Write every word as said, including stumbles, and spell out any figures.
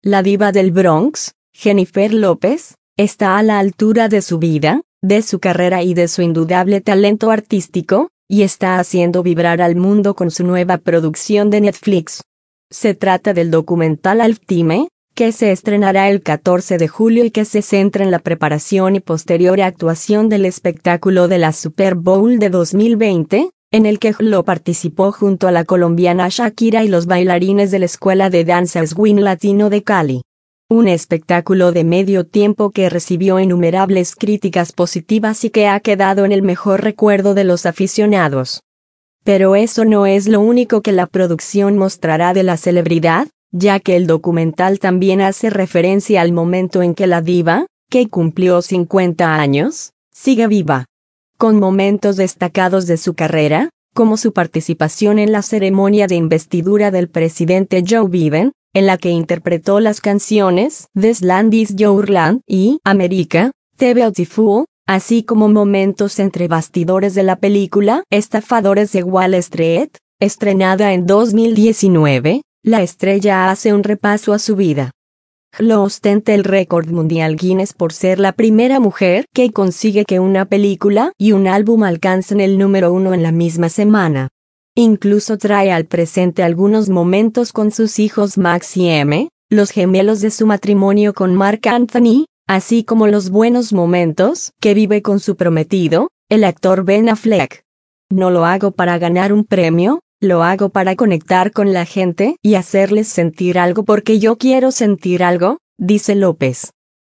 La diva del Bronx, Jennifer López, está a la altura de su vida, de su carrera y de su indudable talento artístico, y está haciendo vibrar al mundo con su nueva producción de Netflix. Se trata del documental Halftime, que se estrenará el catorce de julio y que se centra en la preparación y posterior actuación del espectáculo de la Super Bowl de dos mil veinte, en el que J-Lo participó junto a la colombiana Shakira y los bailarines de la Escuela de Danza Swing Latino de Cali. Un espectáculo de medio tiempo que recibió innumerables críticas positivas y que ha quedado en el mejor recuerdo de los aficionados. Pero eso no es lo único que la producción mostrará de la celebridad, ya que el documental también hace referencia al momento en que la diva, que cumplió cincuenta años, sigue viva. Con momentos destacados de su carrera, como su participación en la ceremonia de investidura del presidente Joe Biden, en la que interpretó las canciones This Land Is Your Land y America, The Beautiful, así como momentos entre bastidores de la película Estafadores de Wall Street, estrenada en dos mil diecinueve, la estrella hace un repaso a su vida. J-Lo ostenta el récord mundial Guinness por ser la primera mujer que consigue que una película y un álbum alcancen el número uno en la misma semana. Incluso trae al presente algunos momentos con sus hijos Max y M, los gemelos de su matrimonio con Marc Anthony, así como los buenos momentos que vive con su prometido, el actor Ben Affleck. No lo hago para ganar un premio, lo hago para conectar con la gente y hacerles sentir algo porque yo quiero sentir algo, dice López.